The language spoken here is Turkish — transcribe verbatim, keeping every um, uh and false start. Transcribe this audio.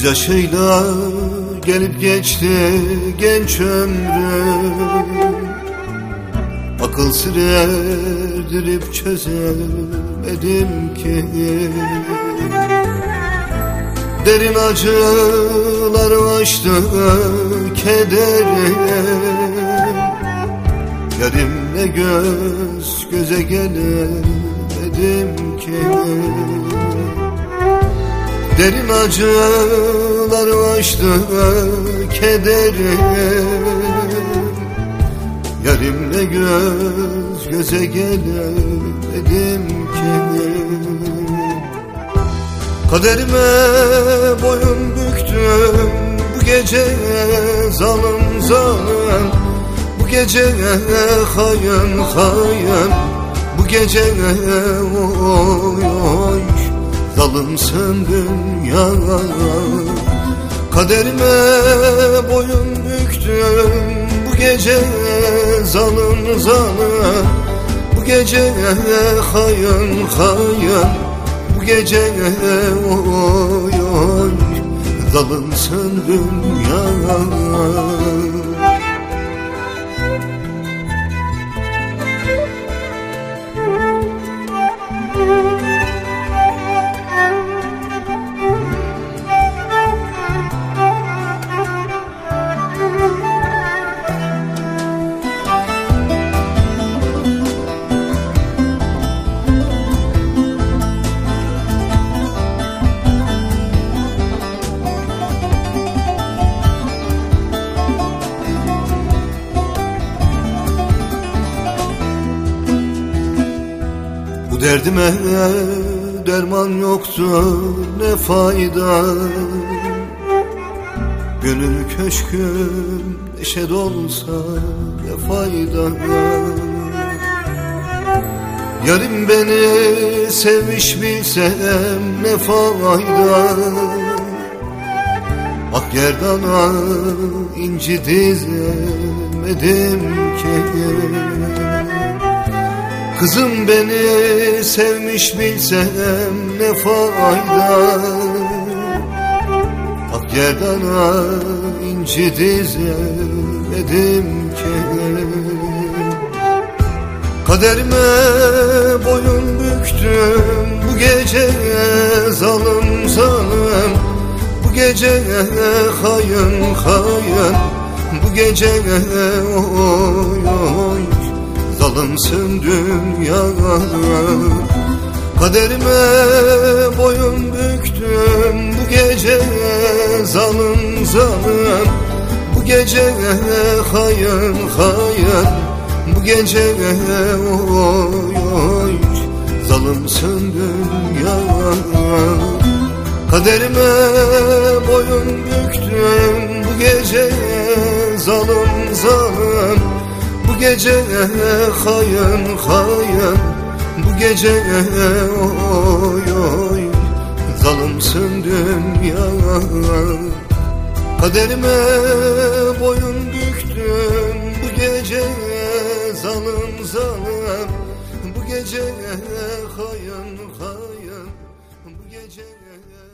Göz yaşıyla gelip geçti genç ömrüm. Akıl sır erdirip çözemedim ki. Derin acılar açtı kederim. Yarimle göz göze gelemedim ki. Derin acılar açtı kederim. Yarimle göz göze gelemedim ki. Kaderime boyun büktüm bu gece zalim zalim. Bu gece hayın hayın. Bu gece oy oy zalimsin dünya. Kaderime boyun büktüm bu gece zalim zalim. Bu gece hayın hayın. Bu gece oy oy zalimsin dünya. Bu derdime derman yoktu ne fayda. Gönül köşküm neşe dolsa ne fayda. Yarim beni sevmiş bilsem ne fayda. Ak gerdana inci dizemedim ki. Kızım beni sevmiş bilsem ne fayda. Ak gerdana inci dizemedim ki. Kaderime boyun büktüm bu gece zalim zalim. Bu gece hayın hayın. Bu gece oy oy zalimsin dünya. Kaderime boyun büktüm bu gece zalim zalim. Bu gece hayın hayın. Bu gece oy oy zalimsin dünya. Kaderime boyun büktüm bu gece zalim zalim. Bu gece hayın hayın. Bu gece oy oy zalimsin dünya. Kaderime boyun büktüm bu gece zalim zalim. Bu gece hayın hayın. Bu gece